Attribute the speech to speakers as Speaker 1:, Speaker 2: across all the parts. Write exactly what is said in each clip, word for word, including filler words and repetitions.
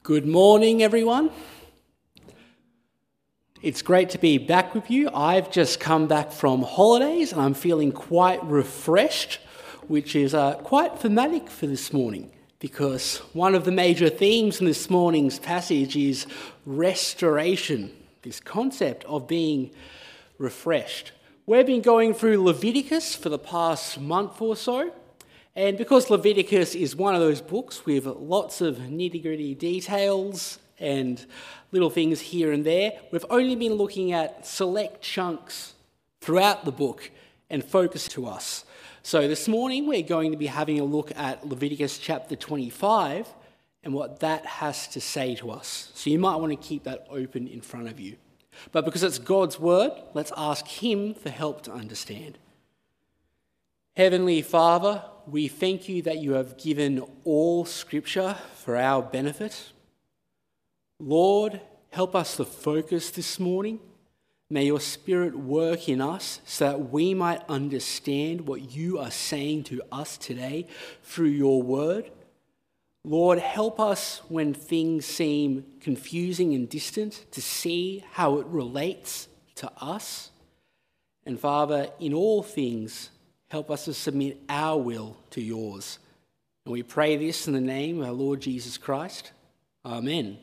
Speaker 1: Good morning, everyone. It's great to be back with you. I've just come back from holidays and I'm feeling quite refreshed, which is uh, quite thematic for this morning because one of the major themes in this morning's passage is restoration, this concept of being refreshed. We've been going through Leviticus for the past month or so. And because Leviticus is one of those books with lots of nitty-gritty details and little things here and there, we've only been looking at select chunks throughout the book and focus to us. So this morning we're going to be having a look at Leviticus chapter twenty-five and what that has to say to us. So you might want to keep that open in front of you. But because it's God's word, let's ask him for help to understand. Heavenly Father, we thank you that you have given all Scripture for our benefit. Lord, help us to focus this morning. May your Spirit work in us so that we might understand what you are saying to us today through your word. Lord, help us when things seem confusing and distant to see how it relates to us. And Father, in all things, help us to submit our will to yours. And we pray this in the name of our Lord Jesus Christ. Amen.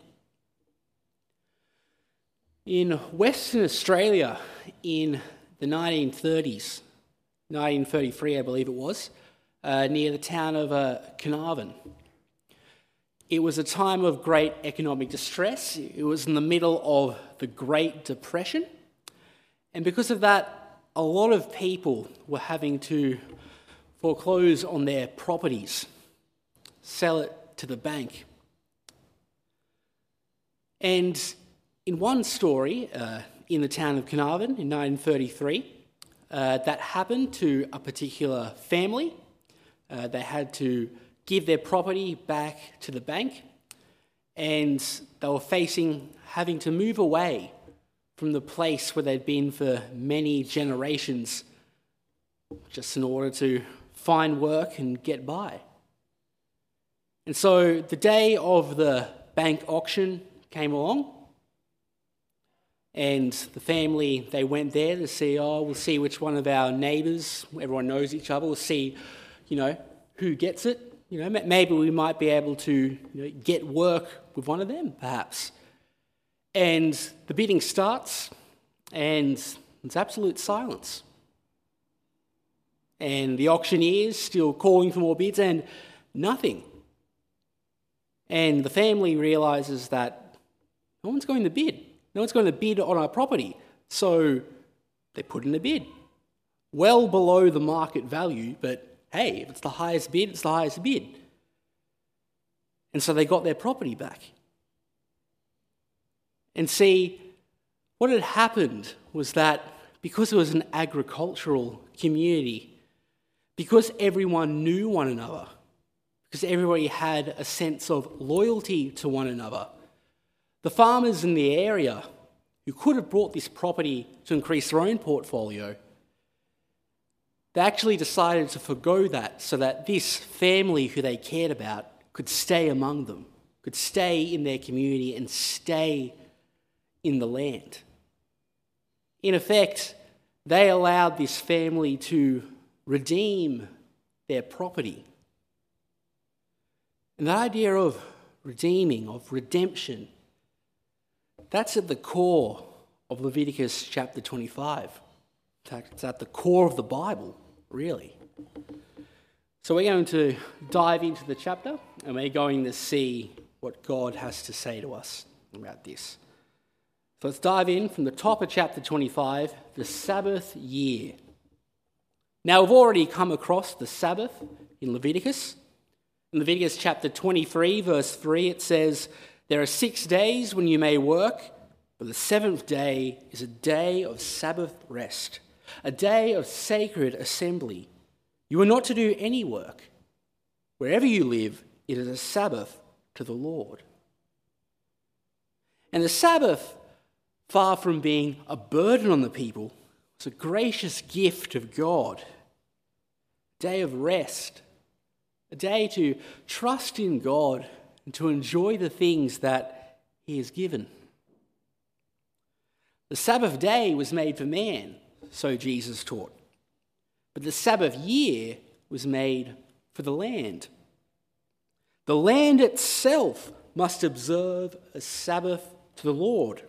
Speaker 1: In Western Australia in the nineteen thirties, nineteen thirty-three I believe it was, uh, near the town of uh, Carnarvon, it was a time of great economic distress. It was in the middle of the Great Depression. And because of that, a lot of people were having to foreclose on their properties, sell it to the bank. And in one story, uh, in the town of Carnarvon in nineteen thirty-three, uh, that happened to a particular family. Uh, they had to give their property back to the bank, and they were facing having to move away from the place where they'd been for many generations, just in order to find work and get by. And so the day of the bank auction came along, and the family, they went there to see, oh, we'll see which one of our neighbours, everyone knows each other, we'll see, you know, who gets it. You know, maybe we might be able to you know, get work with one of them, perhaps. And the bidding starts, and it's absolute silence. And the auctioneer's still calling for more bids, and nothing. And the family realises that no one's going to bid. No one's going to bid on our property. So they put in a bid. Well below the market value, but hey, if it's the highest bid, it's the highest bid. And so they got their property back. And see, what had happened was that because it was an agricultural community, because everyone knew one another, because everybody had a sense of loyalty to one another, the farmers in the area who could have bought this property to increase their own portfolio, they actually decided to forgo that so that this family who they cared about could stay among them, could stay in their community and stay in the land. In effect, they allowed this family to redeem their property. And the idea of redeeming, of redemption, that's at the core of Leviticus chapter twenty-five. It's at the core of the Bible, really. So we're going to dive into the chapter and we're going to see what God has to say to us about this. So let's dive in from the top of chapter twenty-five, the Sabbath year. Now we've already come across the Sabbath in Leviticus. In Leviticus chapter twenty-three, verse three, it says, "There are six days when you may work, but the seventh day is a day of Sabbath rest, a day of sacred assembly. You are not to do any work. Wherever you live, it is a Sabbath to the Lord." And the Sabbath, far from being a burden on the people, was a gracious gift of God. A day of rest, a day to trust in God and to enjoy the things that he has given. The Sabbath day was made for man, so Jesus taught. But the Sabbath year was made for the land. The land itself must observe a Sabbath to the Lord.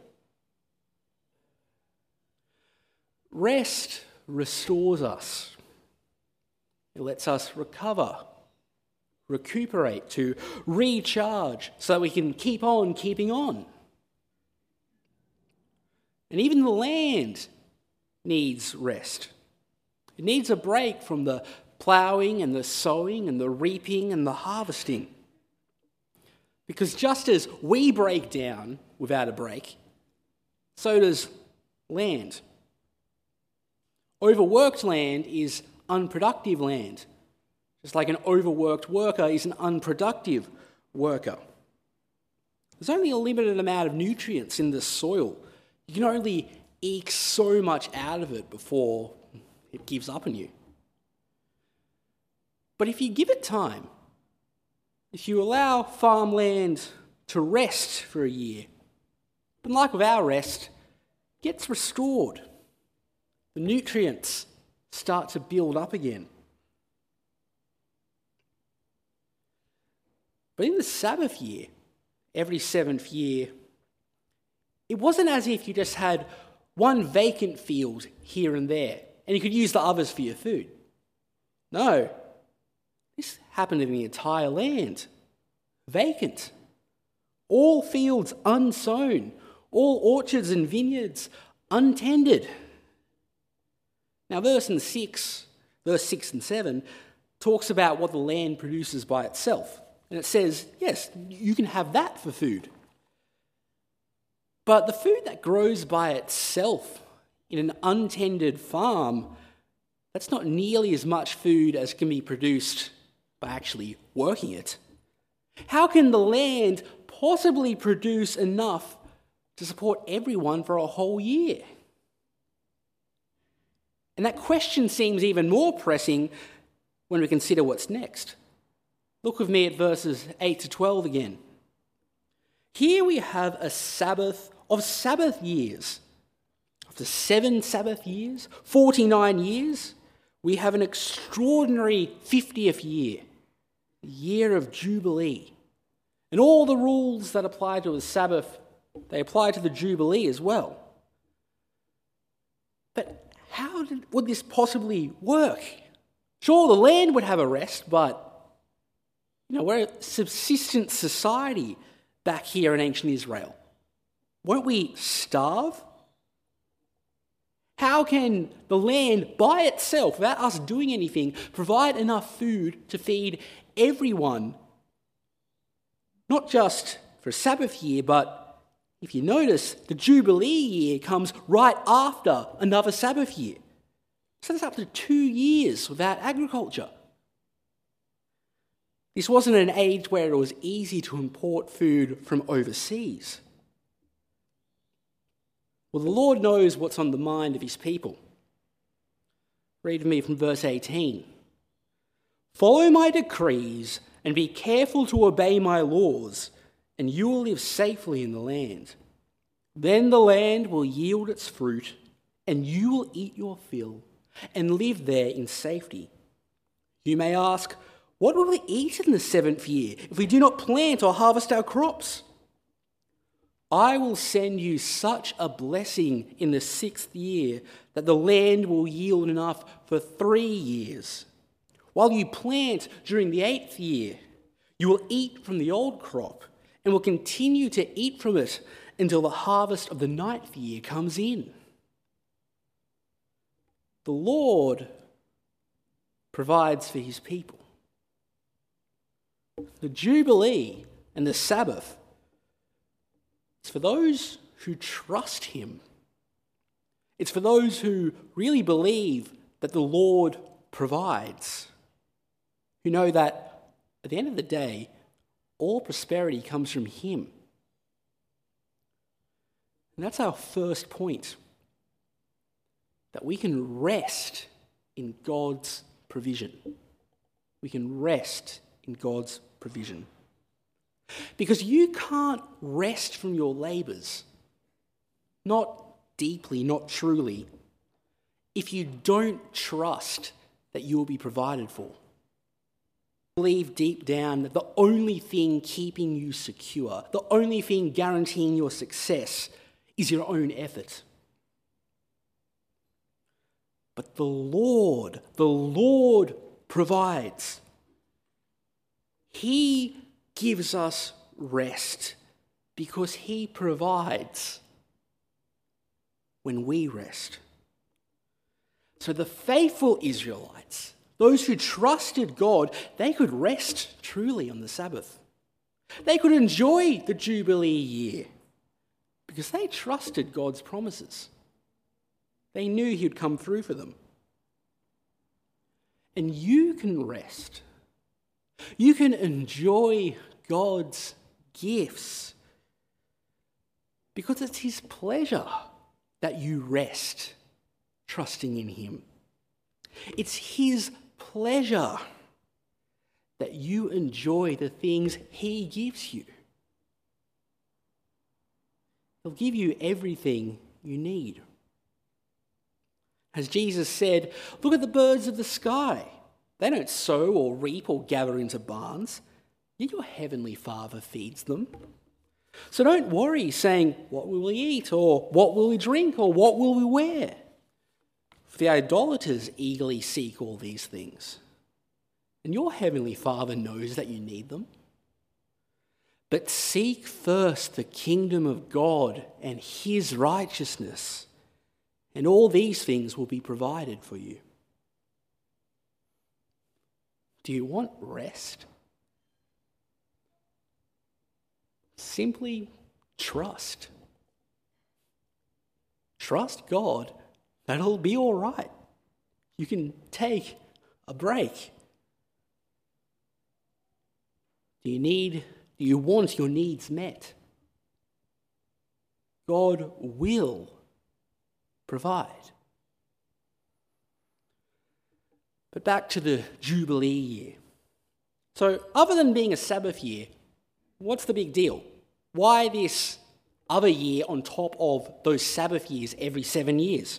Speaker 1: Rest restores us. It lets us recover, recuperate, to recharge so that we can keep on keeping on. And even the land needs rest. It needs a break from the ploughing and the sowing and the reaping and the harvesting. Because just as we break down without a break, so does land. Overworked land is unproductive land, just like an overworked worker is an unproductive worker. There's only a limited amount of nutrients in the soil. You can only eke so much out of it before it gives up on you. But if you give it time, if you allow farmland to rest for a year, and like with our rest, it gets restored. The nutrients start to build up again. But in the Sabbath year, every seventh year, it wasn't as if you just had one vacant field here and there, and you could use the others for your food. No, this happened in the entire land. Vacant. All fields unsown. All orchards and vineyards untended. Now, verse and six, verse six and seven talks about what the land produces by itself. And it says, yes, you can have that for food. But the food that grows by itself in an untended farm, that's not nearly as much food as can be produced by actually working it. How can the land possibly produce enough to support everyone for a whole year? And that question seems even more pressing when we consider what's next. Look with me at verses eight to twelve again. Here we have a Sabbath of Sabbath years. After seven Sabbath years, forty-nine years, we have an extraordinary fiftieth year, the year of Jubilee. And all the rules that apply to the Sabbath, they apply to the Jubilee as well. But how did, would this possibly work? Sure, the land would have a rest, but you know, we're a subsistence society back here in ancient Israel. Won't we starve? How can the land by itself, without us doing anything, provide enough food to feed everyone? Not just for a Sabbath year, but if you notice, the Jubilee year comes right after another Sabbath year. So that's up to two years without agriculture. This wasn't an age where it was easy to import food from overseas. Well, the Lord knows what's on the mind of his people. Read with me from verse eighteen. Follow my decrees and be careful to obey my laws, and you will live safely in the land. Then the land will yield its fruit, and you will eat your fill and live there in safety. You may ask, what will we eat in the seventh year if we do not plant or harvest our crops? I will send you such a blessing in the sixth year that the land will yield enough for three years. While you plant during the eighth year, you will eat from the old crop and will continue to eat from it until the harvest of the ninth year comes in. The Lord provides for his people. The Jubilee and the Sabbath, it's for those who trust him. It's for those who really believe that the Lord provides, who know that at the end of the day, all prosperity comes from him. And that's our first point, that we can rest in God's provision. We can rest in God's provision. Because you can't rest from your labours, not deeply, not truly, if you don't trust that you will be provided for. Believe deep down that the only thing keeping you secure, the only thing guaranteeing your success is your own effort. But the Lord, the Lord provides. He gives us rest because he provides when we rest. So the faithful Israelites, those who trusted God, they could rest truly on the Sabbath. They could enjoy the Jubilee year because they trusted God's promises. They knew he'd come through for them. And you can rest. You can enjoy God's gifts because it's his pleasure that you rest, trusting in him. It's his pleasure that you enjoy the things he gives you. He'll give you everything you need. As Jesus said, look at the birds of the sky. They don't sow or reap or gather into barns, yet your heavenly Father feeds them. So don't worry saying, what will we eat, or what will we drink, or what will we wear? For the idolaters eagerly seek all these things, and your heavenly Father knows that you need them. But seek first the kingdom of God and his righteousness, and all these things will be provided for you. Do you want rest? Simply trust. Trust God that it'll be all right. You can take a break. Do you need, do you want your needs met? God will provide. But back to the Jubilee year. So other than being a Sabbath year, what's the big deal? Why this other year on top of those Sabbath years every seven years?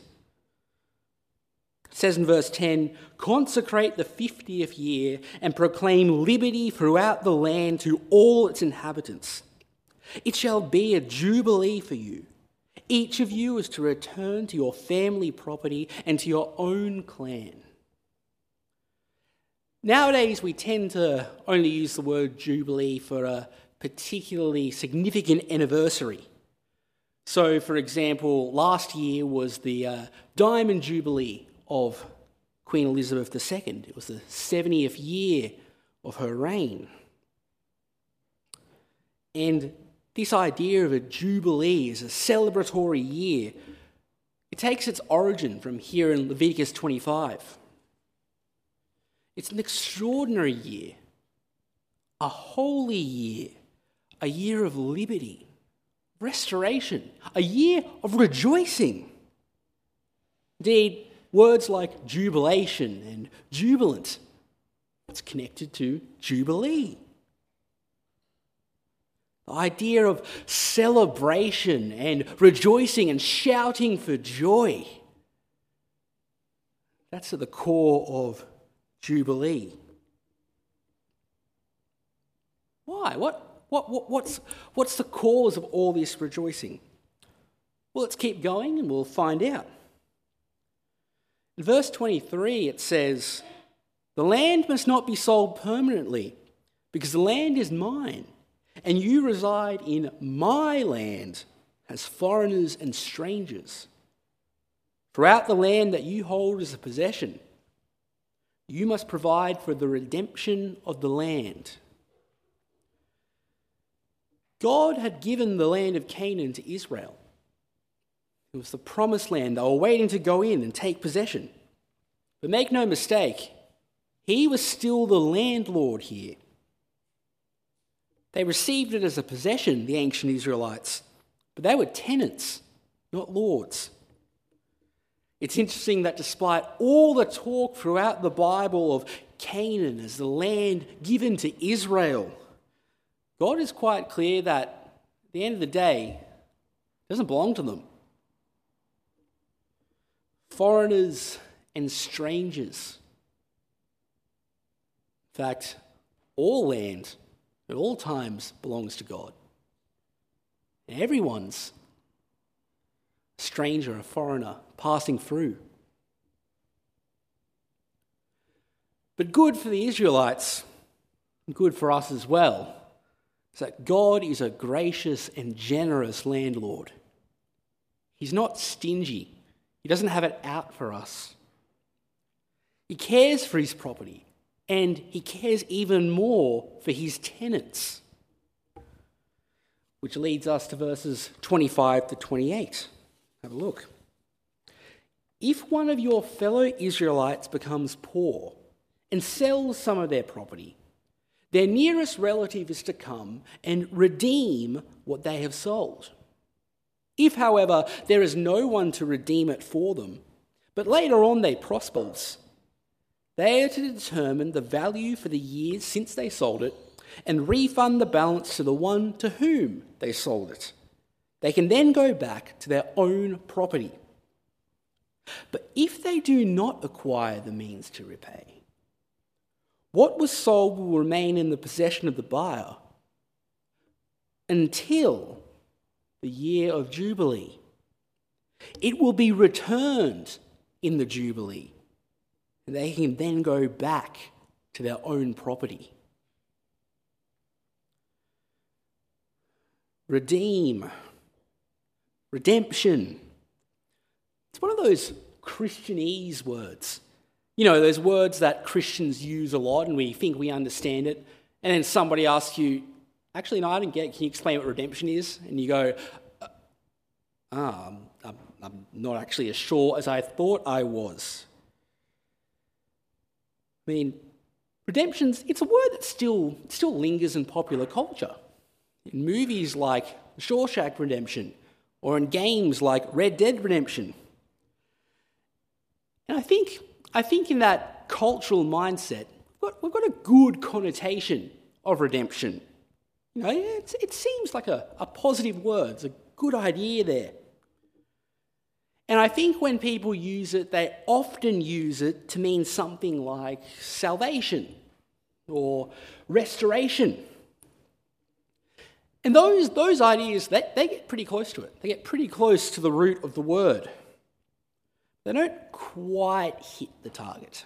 Speaker 1: It says in verse ten, consecrate the fiftieth year and proclaim liberty throughout the land to all its inhabitants. It shall be a jubilee for you. Each of you is to return to your family property and to your own clan. Nowadays, we tend to only use the word jubilee for a particularly significant anniversary. So, for example, last year was the uh, Diamond Jubilee of Queen Elizabeth the Second. It was the seventieth year of her reign. And this idea of a jubilee as a celebratory year, it takes its origin from here in Leviticus twenty-five. It's an extraordinary year, a holy year, a year of liberty, restoration, a year of rejoicing. Indeed, words like jubilation and jubilant, it's connected to jubilee. The idea of celebration and rejoicing and shouting for joy, that's at the core of Jubilee. Why? What, what, what, what's, what's the cause of all this rejoicing? Well, let's keep going and we'll find out. In verse twenty-three, it says, the land must not be sold permanently, because the land is mine, and you reside in my land as foreigners and strangers. Throughout the land that you hold as a possession, you must provide for the redemption of the land. God had given the land of Canaan to Israel. It was the promised land. They were waiting to go in and take possession. But make no mistake, he was still the landlord here. They received it as a possession, the ancient Israelites, but they were tenants, not lords. It's interesting that despite all the talk throughout the Bible of Canaan as the land given to Israel, God is quite clear that at the end of the day, it doesn't belong to them. Foreigners and strangers. In fact, all land at all times belongs to God. And everyone's a stranger, a foreigner, passing through. But good for the Israelites, and good for us as well, is that God is a gracious and generous landlord. He's not stingy. He doesn't have it out for us. He cares for his property, and he cares even more for his tenants. Which leads us to verses twenty-five to twenty-eight. Have a look. If one of your fellow Israelites becomes poor and sells some of their property, their nearest relative is to come and redeem what they have sold. If, however, there is no one to redeem it for them, but later on they prosper, they are to determine the value for the years since they sold it and refund the balance to the one to whom they sold it. They can then go back to their own property. But if they do not acquire the means to repay, what was sold will remain in the possession of the buyer until the year of Jubilee. It will be returned in the Jubilee, and they can then go back to their own property. Redeem. Redemption. It's one of those Christianese words. You know, those words that Christians use a lot and we think we understand it. And then somebody asks you, actually, no, I didn't get it. Can you explain what redemption is? And you go, ah, I'm, I'm not actually as sure as I thought I was. I mean, redemption's, it's a word that still, still lingers in popular culture. In movies like Shawshank Redemption, or in games like Red Dead Redemption. And I think, I think in that cultural mindset, we've got, we've got a good connotation of redemption. You know, it's, it seems like a, a positive word, it's a good idea there. And I think when people use it, they often use it to mean something like salvation or restoration. And those, those ideas, they, they get pretty close to it. They get pretty close to the root of the word. They don't quite hit the target.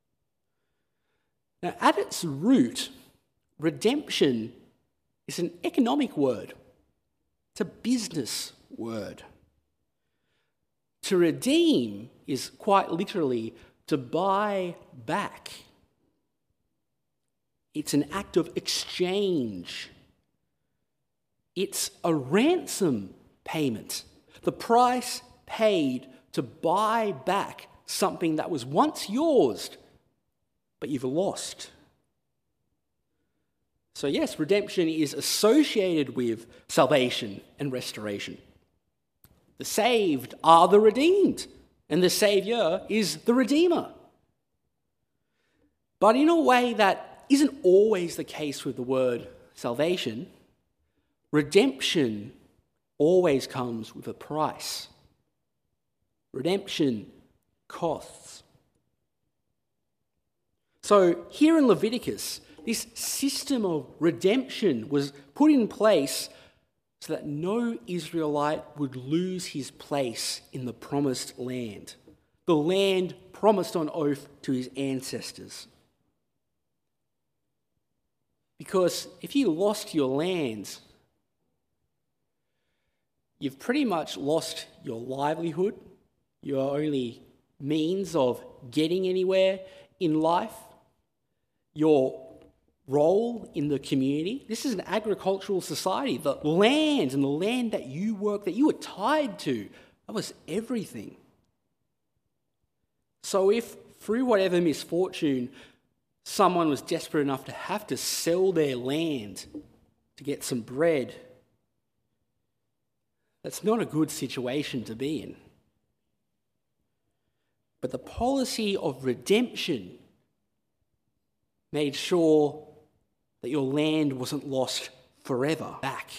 Speaker 1: Now, at its root, redemption is an economic word. It's a business word. To redeem is quite literally to buy back. It's an act of exchange. It's a ransom payment, the price paid to buy back something that was once yours, but you've lost. So yes, redemption is associated with salvation and restoration. The saved are the redeemed, and the Saviour is the Redeemer. But in a way that isn't always the case with the word salvation, redemption always comes with a price. Redemption costs. So here in Leviticus, this system of redemption was put in place so that no Israelite would lose his place in the promised land, the land promised on oath to his ancestors. Because if you lost your lands, you've pretty much lost your livelihood, your only means of getting anywhere in life, your role in the community. This is an agricultural society. The land and the land that you work, that you were tied to, that was everything. So if through whatever misfortune someone was desperate enough to have to sell their land to get some bread, that's not a good situation to be in. But the policy of redemption made sure that your land wasn't lost forever back.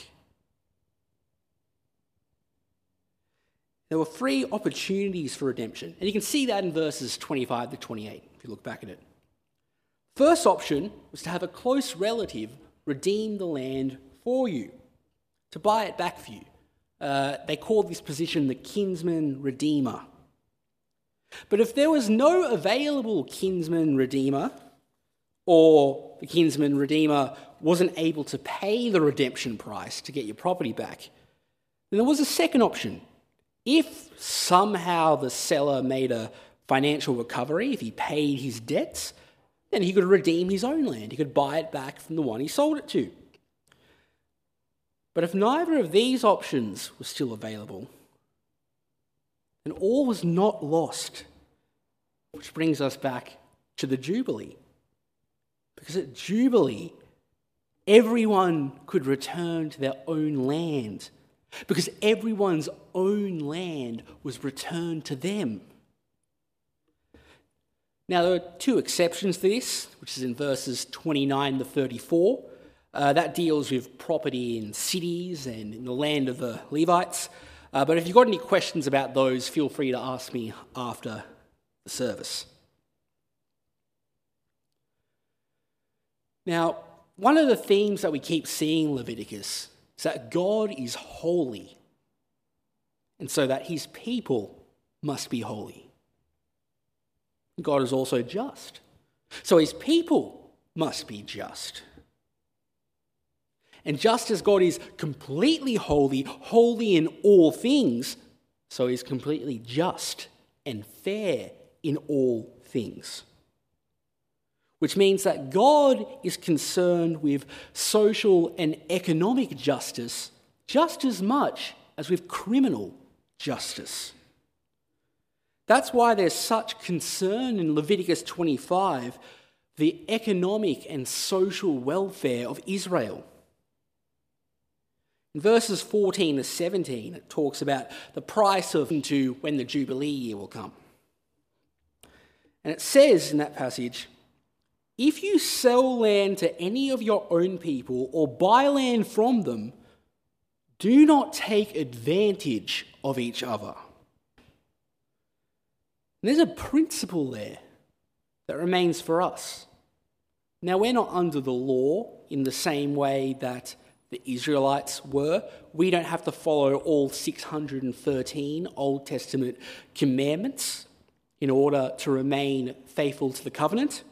Speaker 1: There were three opportunities for redemption, and you can see that in verses twenty-five to twenty-eight if you look back at it. First option was to have a close relative redeem the land for you, to buy it back for you. Uh, they called this position the kinsman redeemer. But if there was no available kinsman redeemer, or the kinsman redeemer wasn't able to pay the redemption price to get your property back, then there was a second option. If somehow the seller made a financial recovery, if he paid his debts, then he could redeem his own land. He could buy it back from the one he sold it to. But if neither of these options was still available, then all was not lost. Which brings us back to the Jubilee. Because at Jubilee, everyone could return to their own land. Because everyone's own land was returned to them. Now, there are two exceptions to this, which is in verses twenty-nine to thirty-four. Uh, that deals with property in cities and in the land of the Levites. Uh, but if you've got any questions about those, feel free to ask me after the service. Now, one of the themes that we keep seeing in Leviticus is that God is holy, and so that his people must be holy. God is also just, so his people must be just. And just as God is completely holy, holy in all things, so he's completely just and fair in all things. Which means that God is concerned with social and economic justice just as much as with criminal justice. That's why there's such concern in Leviticus twenty-five, the economic and social welfare of Israel. In verses fourteen to seventeen, it talks about the price of into when the Jubilee year will come. And it says in that passage, if you sell land to any of your own people or buy land from them, do not take advantage of each other. And there's a principle there that remains for us. Now, we're not under the law in the same way that the Israelites were. We don't have to follow all six hundred thirteen Old Testament commandments in order to remain faithful to the covenant.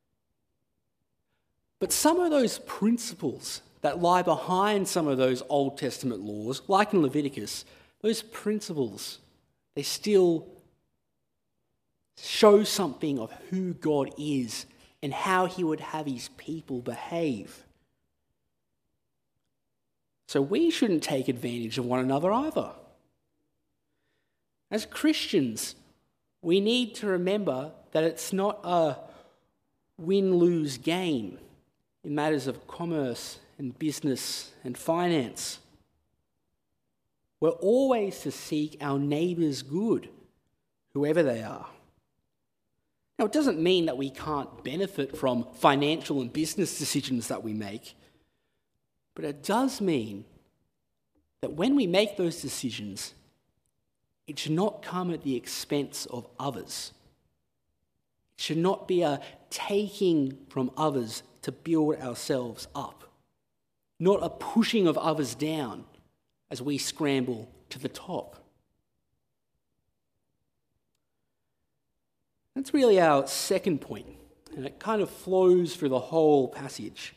Speaker 1: But some of those principles that lie behind some of those Old Testament laws, like in Leviticus, those principles, they still show something of who God is and how he would have his people behave. So we shouldn't take advantage of one another either. As Christians, we need to remember that it's not a win-lose game in matters of commerce and business and finance. We're always to seek our neighbour's good, whoever they are. Now, it doesn't mean that we can't benefit from financial and business decisions that we make, but it does mean that when we make those decisions, it should not come at the expense of others. It should not be a taking from others to build ourselves up, not a pushing of others down as we scramble to the top. That's really our second point, and it kind of flows through the whole passage.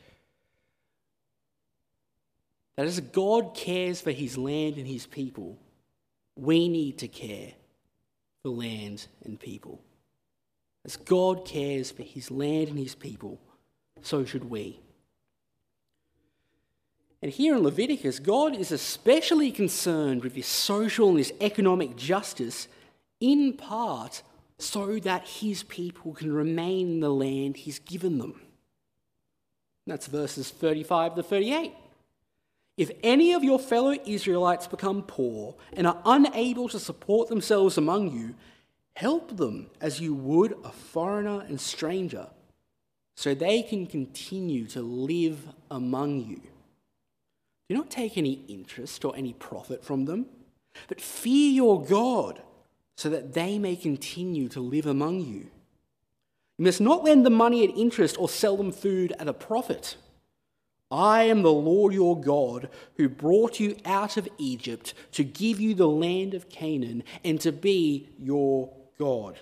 Speaker 1: That as God cares for his land and his people, we need to care for land and people. As God cares for his land and his people, so should we. And here in Leviticus, God is especially concerned with this social and this economic justice, in part so that his people can remain in the land he's given them. That's verses thirty-five to thirty-eight. If any of your fellow Israelites become poor and are unable to support themselves among you, help them as you would a foreigner and stranger, so they can continue to live among you. Do not take any interest or any profit from them, but fear your God, so that they may continue to live among you. You must not lend them money at interest or sell them food at a profit. I am the Lord your God, who brought you out of Egypt to give you the land of Canaan and to be your God.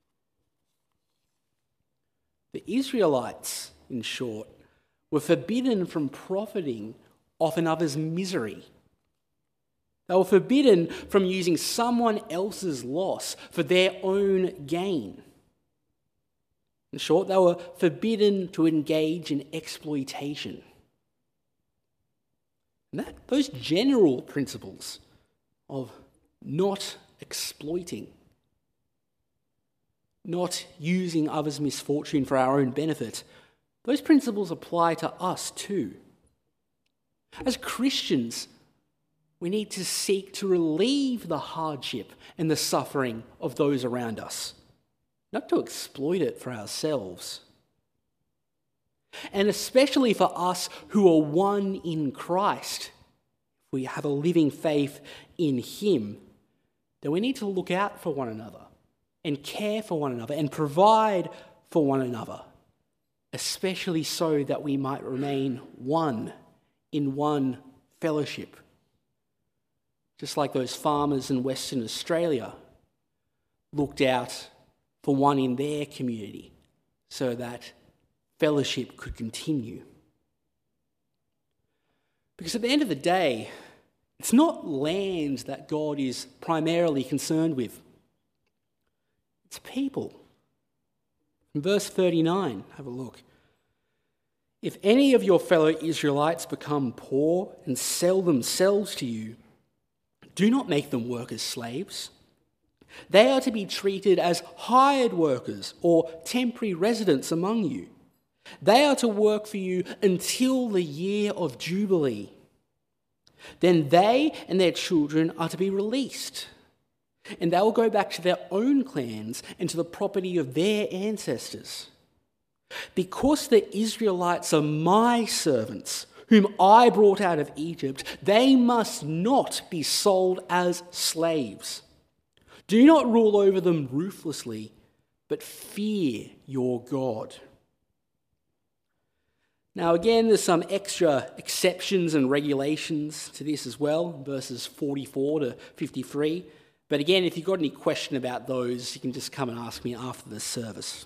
Speaker 1: The Israelites, in short, were forbidden from profiting off another's misery. They were forbidden from using someone else's loss for their own gain. In short, they were forbidden to engage in exploitation. And that, those general principles of not exploiting, not using others' misfortune for our own benefit, those principles apply to us too. As Christians, we need to seek to relieve the hardship and the suffering of those around us, not to exploit it for ourselves. And especially for us who are one in Christ, if we have a living faith in Him, then we need to look out for one another and care for one another and provide for one another, especially so that we might remain one in one fellowship. Just like those farmers in Western Australia looked out for one in their community so that fellowship could continue. Because at the end of the day, it's not land that God is primarily concerned with. It's people. In verse thirty-nine, have a look. If any of your fellow Israelites become poor and sell themselves to you, do not make them work as slaves. They are to be treated as hired workers or temporary residents among you. They are to work for you until the year of Jubilee. Then they and their children are to be released, and they will go back to their own clans and to the property of their ancestors. Because the Israelites are my servants, whom I brought out of Egypt, they must not be sold as slaves. Do not rule over them ruthlessly, but fear your God. Now again, there's some extra exceptions and regulations to this as well, verses forty-four to fifty-three. But again, if you've got any question about those, you can just come and ask me after the service.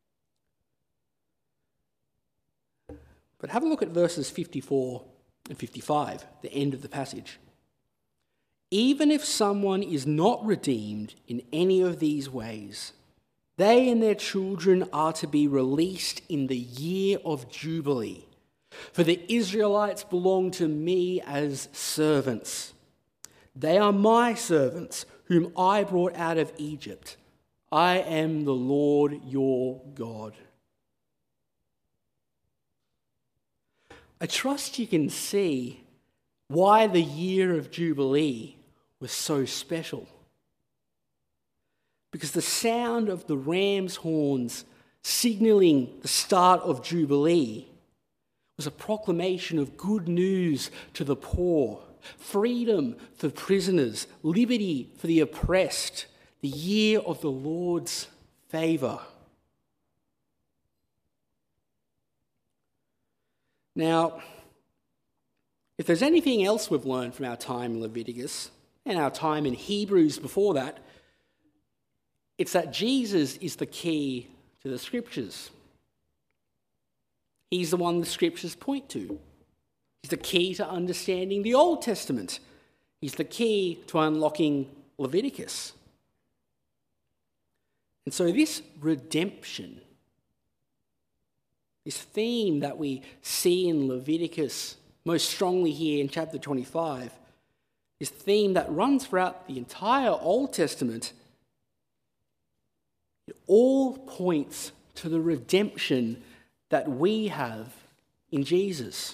Speaker 1: But have a look at verses fifty-four and fifty-five, the end of the passage. Even if someone is not redeemed in any of these ways, they and their children are to be released in the year of Jubilee. For the Israelites belong to me as servants. They are my servants, whom I brought out of Egypt. I am the Lord your God. I trust you can see why the year of Jubilee was so special. Because the sound of the ram's horns signalling the start of Jubilee was a proclamation of good news to the poor, freedom for prisoners, liberty for the oppressed, the year of the Lord's favour. Now, if there's anything else we've learned from our time in Leviticus and our time in Hebrews before that, it's that Jesus is the key to the Scriptures. He's the one the Scriptures point to. He's the key to understanding the Old Testament. He's the key to unlocking Leviticus. And so this redemption, this theme that we see in Leviticus most strongly here in chapter twenty-five, this theme that runs throughout the entire Old Testament, it all points to the redemption that we have in Jesus.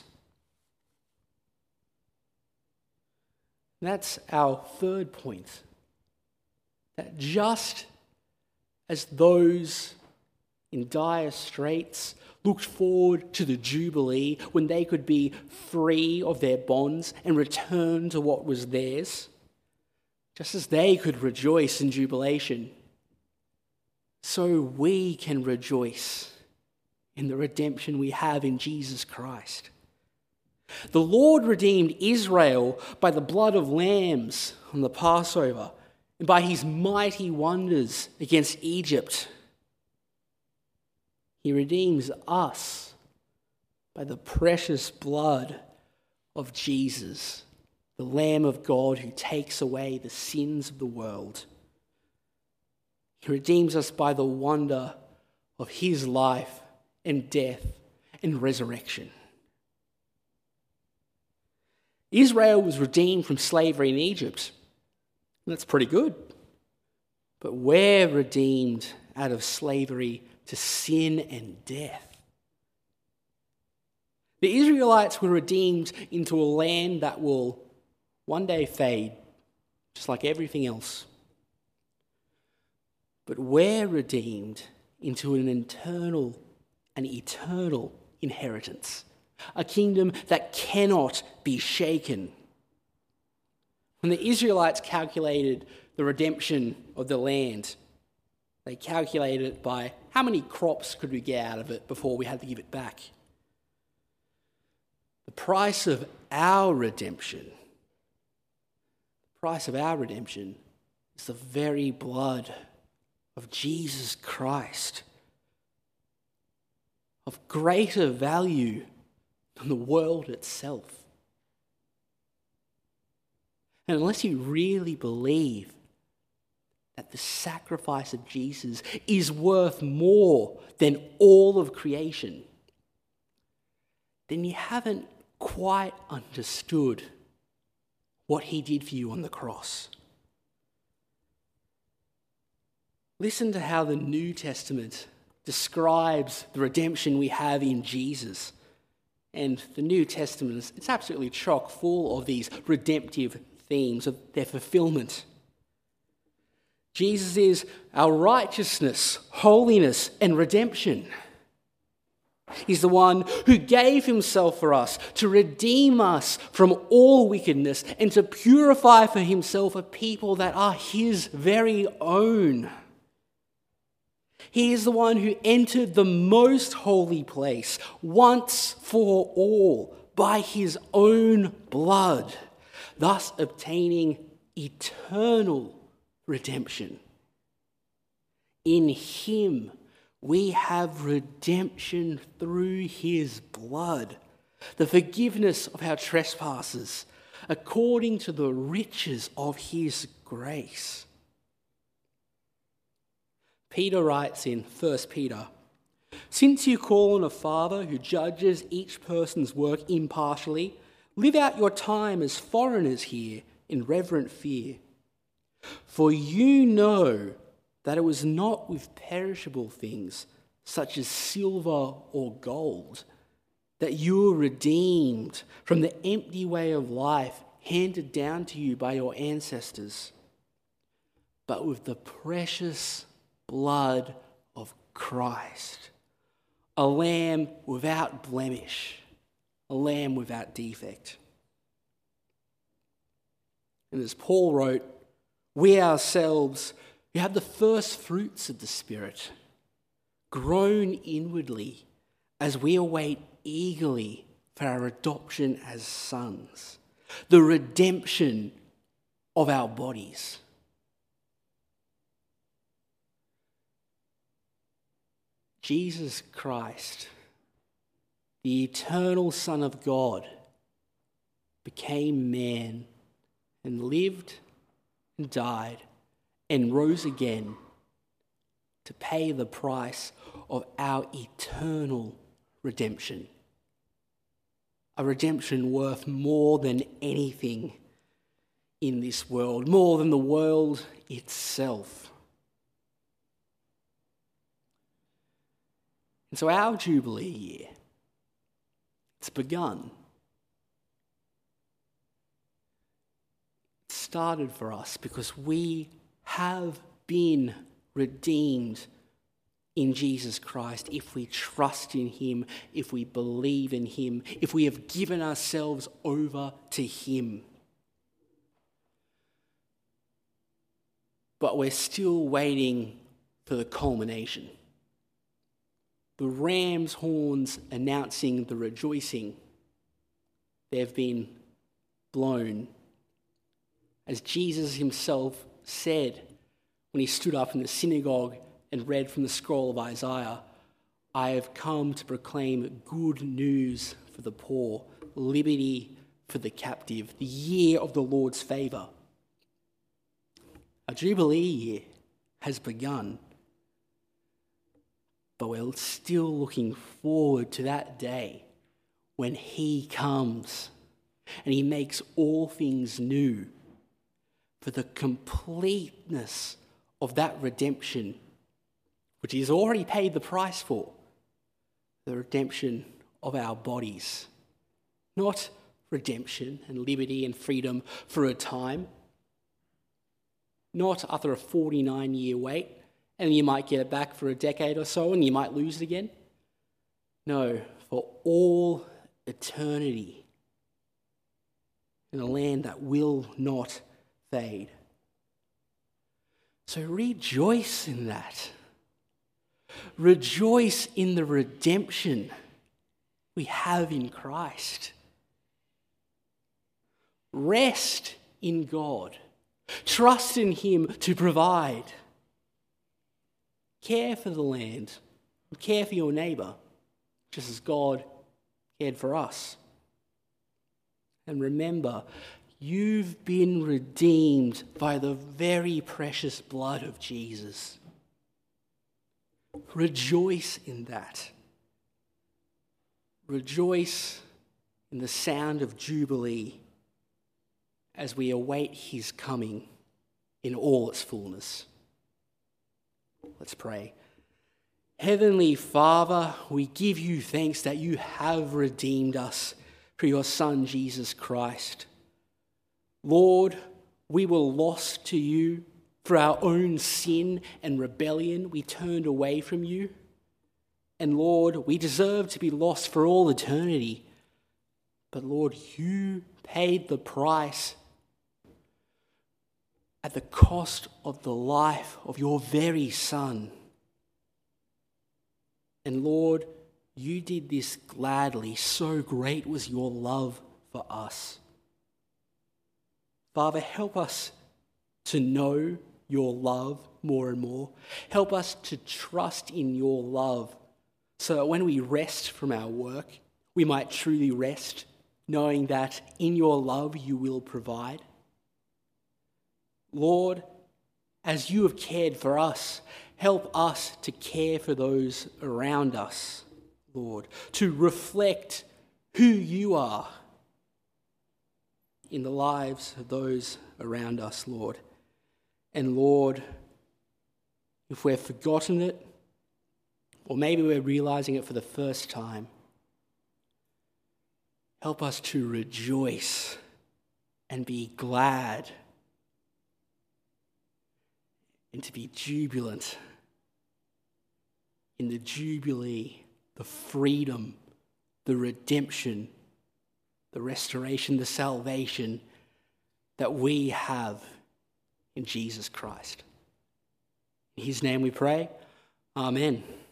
Speaker 1: And that's our third point. That just as those in dire straits, looked forward to the Jubilee when they could be free of their bonds and return to what was theirs, just as they could rejoice in jubilation, so we can rejoice in the redemption we have in Jesus Christ. The Lord redeemed Israel by the blood of lambs on the Passover and by his mighty wonders against Egypt. He redeems us by the precious blood of Jesus, the Lamb of God who takes away the sins of the world. He redeems us by the wonder of his life and death and resurrection. Israel was redeemed from slavery in Egypt. That's pretty good. But we're redeemed out of slavery to sin and death. The Israelites were redeemed into a land that will one day fade, just like everything else. But we're redeemed into an internal and eternal inheritance, a kingdom that cannot be shaken. When the Israelites calculated the redemption of the land, they calculated it by how many crops could we get out of it before we had to give it back. The price of our redemption, the price of our redemption is the very blood of Jesus Christ, of greater value than the world itself. And unless you really believe that the sacrifice of Jesus is worth more than all of creation, then you haven't quite understood what he did for you on the cross. Listen to how the New Testament describes the redemption we have in Jesus. And the New Testament is it's absolutely chock full of these redemptive themes, of their fulfillment. Jesus is our righteousness, holiness, and redemption. He's the one who gave himself for us to redeem us from all wickedness and to purify for himself a people that are his very own. He is the one who entered the most holy place once for all by his own blood, thus obtaining eternal redemption. In him, we have redemption through his blood, the forgiveness of our trespasses, according to the riches of his grace. Peter writes in First Peter, "Since you call on a Father who judges each person's work impartially, live out your time as foreigners here in reverent fear. For you know that it was not with perishable things, such as silver or gold, that you were redeemed from the empty way of life handed down to you by your ancestors, but with the precious blood of Christ, a lamb without blemish, a lamb without defect." And as Paul wrote, we ourselves, we have the first fruits of the Spirit, grown inwardly as we await eagerly for our adoption as sons, the redemption of our bodies. Jesus Christ, the eternal Son of God, became man and lived and died and rose again to pay the price of our eternal redemption. A redemption worth more than anything in this world, more than the world itself. And so our Jubilee year, it's begun. It started for us because we have been redeemed in Jesus Christ, if we trust in him, if we believe in him, if we have given ourselves over to him. But we're still waiting for the culmination. The ram's horns announcing the rejoicing. They've been blown. As Jesus himself said when he stood up in the synagogue and read from the scroll of Isaiah, I have come to proclaim good news for the poor, liberty for the captive, the year of the Lord's favour. A Jubilee year has begun, but we're still looking forward to that day when he comes and he makes all things new for the completeness of that redemption, which he's already paid the price for, the redemption of our bodies. Not redemption and liberty and freedom for a time, not after a forty-nine year wait, and you might get it back for a decade or so and you might lose it again. No, for all eternity in a land that will not fade. So rejoice in that. Rejoice in the redemption we have in Christ. Rest in God. Trust in him to provide. Care for the land. Care for your neighbour, just as God cared for us. And remember, you've been redeemed by the very precious blood of Jesus. Rejoice in that. Rejoice in the sound of Jubilee as we await his coming in all its fullness. Let's pray. Heavenly Father, we give you thanks that you have redeemed us through your Son, Jesus Christ. Lord, we were lost to you. For our own sin and rebellion, we turned away from you. And Lord, we deserve to be lost for all eternity. But Lord, you paid the price at the cost of the life of your very Son. And Lord, you did this gladly. So great was your love for us. Father, help us to know your love more and more. Help us to trust in your love so that when we rest from our work, we might truly rest, knowing that in your love you will provide. Lord, as you have cared for us, help us to care for those around us, Lord, to reflect who you are in the lives of those around us, Lord. And Lord, if we've forgotten it, or maybe we're realizing it for the first time, help us to rejoice and be glad and to be jubilant in the jubilee, the freedom, the redemption, the restoration, the salvation that we have in Jesus Christ. In his name we pray. Amen.